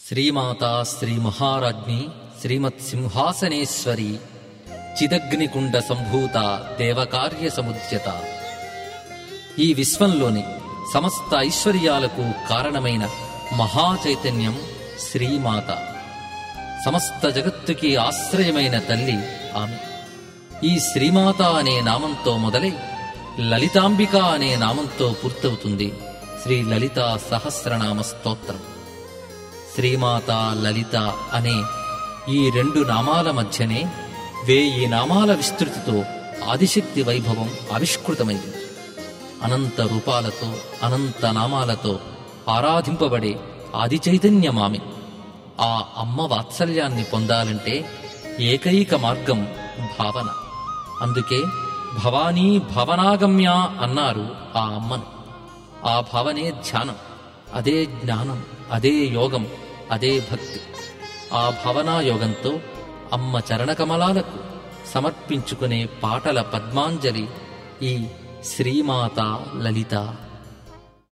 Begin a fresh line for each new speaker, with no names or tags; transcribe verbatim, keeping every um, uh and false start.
శ్రీమాతా శ్రీ మహారాజ్ఞి శ్రీమత్సింహాసనేశ్వరి చిదగ్నికుండ సంభూత దేవకార్య సముద్యత. ఈ విశ్వంలోని సమస్త ఐశ్వర్యాలకు కారణమైన మహాచైతన్యం శ్రీమాత. సమస్త జగత్తుకి ఆశ్రయమైన తల్లి ఆమె. ఈ శ్రీమాత అనే నామంతో మొదలై లలితాంబిక అనే నామంతో పూర్తవుతుంది శ్రీ లలితా సహస్రనామ స్తోత్రం. శ్రీమాత లలిత అనే ఈ రెండు నామాల మధ్యనే వేయి నామాల విస్తృతితో ఆదిశక్తి వైభవం ఆవిష్కృతమైంది. అనంత రూపాలతో అనంత నామాలతో ఆరాధింపబడే ఆది చైతన్యమామె. ఆ అమ్మ వాత్సల్యాన్ని పొందాలంటే ఏకైక మార్గం భావన. అందుకే భవానీ భవనాగమ్య అన్నారు ఆ అమ్మను. ఆ భావనే ధ్యానం, అదే జ్ఞానం, అదే యోగం, అదే భక్తి. ఆ భావనాయోగంతో అమ్మ చరణకమలాలకు సమర్పించుకునే పాటల పద్మాంజలి ఈ శ్రీమాత లలిత.